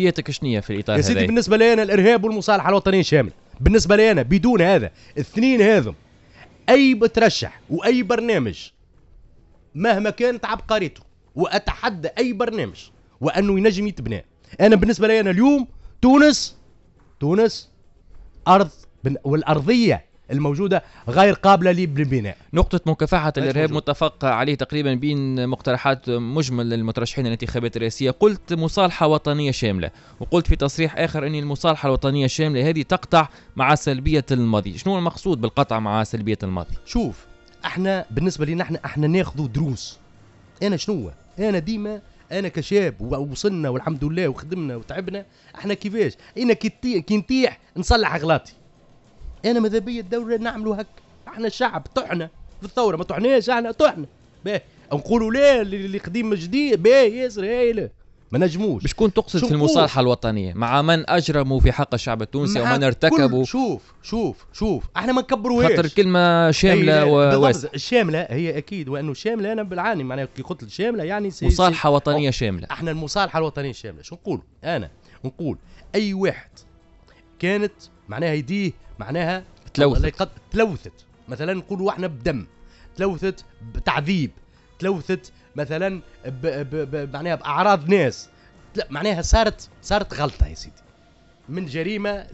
اولوياتك شنية في الاطار هذا؟ يا سيدي بالنسبه لي انا الارهاب والمصالحه الوطنيه شامله. بالنسبه لي انا بدون هذا الاثنين هذم اي بترشح واي برنامج مهما كانت عبقريته، واتحدى اي برنامج وانه ينجم يتبنى. انا بالنسبه لي انا اليوم تونس ارض والارضيه الموجوده غير قابله للبناء. نقطة مكافحة الإرهاب متفق عليه تقريبا بين مقترحات مجمل للمترشحين الانتخابات الرئاسية. قلت مصالحة وطنية شاملة، وقلت في تصريح آخر أن المصالحة الوطنية الشاملة هذه تقطع مع سلبية الماضي. شنو المقصود بالقطع مع سلبية الماضي؟ شوف، احنا بالنسبة لنا احنا ناخذوا دروس. أنا ديما أنا كشاب ووصلنا والحمد لله وخدمنا وتعبنا. احنا كيفاش؟ أنا كي نطيح نصلح أغلاطي. أنا ماذا بيا الدولة نعملوا هك؟ احنا الشعب طحنا في الثورة، ما طحناش، احنا طحنا. باهي نقولوا لا اللي قديم جديد باهي ياسر هايله ما نجموش. بشكون تقصد في المصالحة الوطنية؟ مع من أجرموا في حق الشعب التونسي ومن ارتكبوا؟ شوف احنا ما نكبروهاش، خاطر الكلمة شاملة وواسعة. الشاملة هي أكيد، وأنه شاملة أنا بالعاني معناها كي قلت الشاملة يعني مصالحة وطنية شاملة. احنا المصالحة الوطنية الشاملة شو نقول؟ أنا نقول أي واحد كانت معناها يديه معناها تلوثت مثلا نقولوا احنا بدم، تلوثت بتعذيب، تلوثت مثلا معناها باعراض ناس، لا معناها صارت غلطه يا سيدي، من جريمه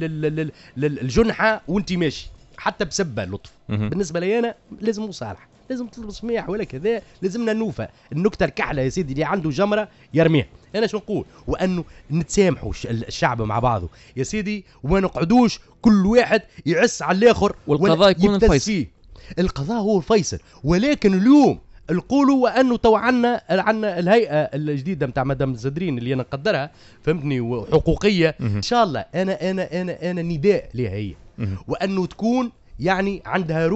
للجنحه وانت ماشي حتى بسبه لطف. بالنسبه لي انا لازم مصالحه، لازم تطلب سماح ولا كذا، لازمنا نوفى. النكته الكحله يا سيدي اللي عنده جمره يرميها. انا شو نقول؟ وانه نتسامحوا الشعب مع بعضه يا سيدي، وما نقعدوش كل واحد يعس على الاخر والقضاء يكون الفيصل. القضاء هو الفيصل، ولكن اليوم نقولوا وانه تو عنا الهيئه الجديده نتاع مدام الزدرين اللي انا نقدرها فهمتني وحقوقيه. ان شاء الله انا نداء لها هي، وانه تكون يعني عندها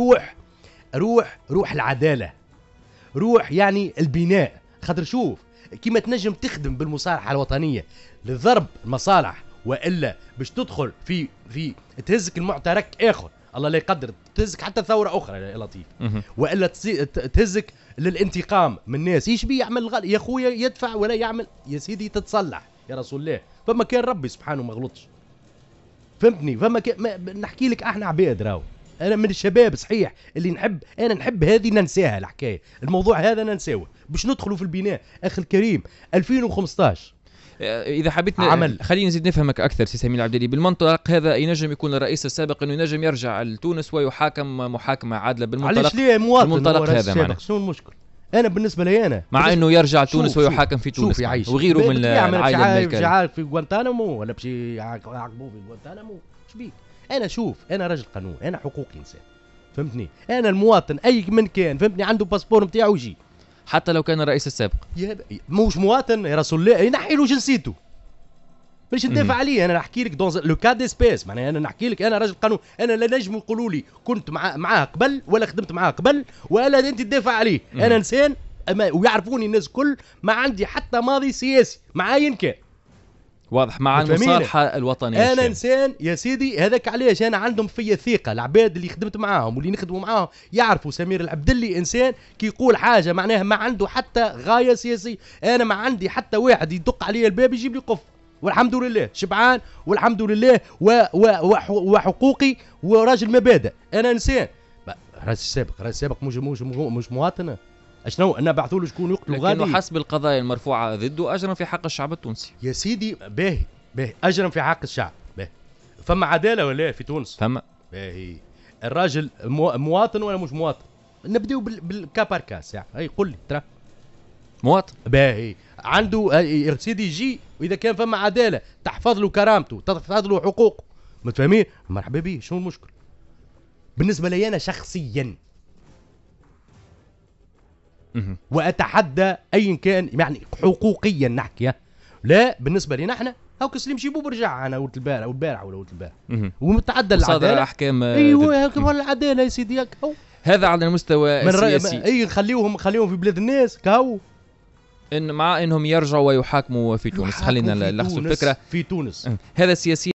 روح العداله، روح يعني البناء. خاطر شوف كيما تنجم تخدم بالمصالحه الوطنيه لضرب المصالح، والا باش تدخل في تهزك المعترك اخر الله لا يقدر، تهزك حتى ثوره اخرى يا لطيف، والا تهزك للانتقام من الناس. ايش بيه يعمل غلط يا خويا؟ يدفع ولا يعمل يا سيدي تتصلح يا رسول الله. فما كان ربي سبحانه ما غلطش فهمتني. فما كان نحكي لك احنا عباد راهو، انا من الشباب صحيح اللي نحب هذه ننساها الحكايه، الموضوع هذا ننساوه باش ندخلوا في البناء. اخي الكريم 2015 اذا حبيت خلينا نزيد نفهمك اكثر سي سمير العبدلي. بالمنطلق هذا ينجم يكون الرئيس السابق انه ينجم يرجع لتونس ويحاكم محاكمه عادله بالمنطلق. علاش ليه مواطن بالمنطلق هذا معنا شنو المشكل؟ انا بالنسبه لي انا مع انه يرجع لتونس ويحاكم في تونس وغيره من العائله الملكيه. مش عارف في غوانتانامو ولا بشي يعاقبوه في غوانتانامو ايش بيك؟ انا شوف انا راجل قانون، انا حقوقي انسان فهمتني. انا المواطن اي من كان فهمتني عنده باسبور نتاعو يجي حتى لو كان الرئيس السابق موش مواطن يا رسول الله ينحي له جنسيته باش ندافع عليه. انا نحكي لك دون لو كاد اسبيس معناها انا نحكي لك انا راجل قانون. انا لا نجم يقولوا لي كنت معاه قبل ولا خدمت معاه قبل ولا انت تدافع عليه. انا انسان ويعرفوني الناس كل ما عندي حتى ماضي سياسي مع اين كان واضح مع المصالحه الوطنيه. انا انسان يا سيدي هذاك علاش انا عندهم فيا ثقه العباد اللي خدمت معاهم واللي نخدموا معاهم يعرفوا سمير العبدلي انسان كي يقول حاجه معناها ما عنده حتى غايه سياسيه. انا ما عندي حتى واحد يدق علي الباب يجيب لي قف والحمد لله شبعان والحمد لله وحقوقي وراجل مبادئ. انا انسان رئيس السابق مش مواطن. اشنو انا بعثوا له شكون يقتلوا غادي؟ لكنه حسب القضايا المرفوعه ضده اجرا في حق الشعب التونسي يا سيدي. باهي اجرا في حق الشعب. باهي فما عداله ولا في تونس؟ فما. باهي الراجل مواطن ولا مش مواطن؟ نبداو بالكاباركاس يعني. هي قل لي ترى مواطن. باهي عنده يا سيدي يجي، واذا كان فما عداله تحفظ له كرامته تحفظ له حقوقه متفاهمين مرحبا به. شنو المشكل بالنسبه لي انا شخصيا؟ واتحدى ايا كان يعني حقوقيا نحكي. لا بالنسبه لنا احنا هاك سليم شيبوب رجع انا قلت البارح ولا قلت البارح ومتعدى العداله احكام. ايوه هاك العداله يا سيدي هاك هذا على المستوى السياسي. اي خليهم في بلاد الناس كهو ان مع انهم يرجعوا ويحاكموا في تونس. خلينا نلخص الفكره في تونس. هذا سياسي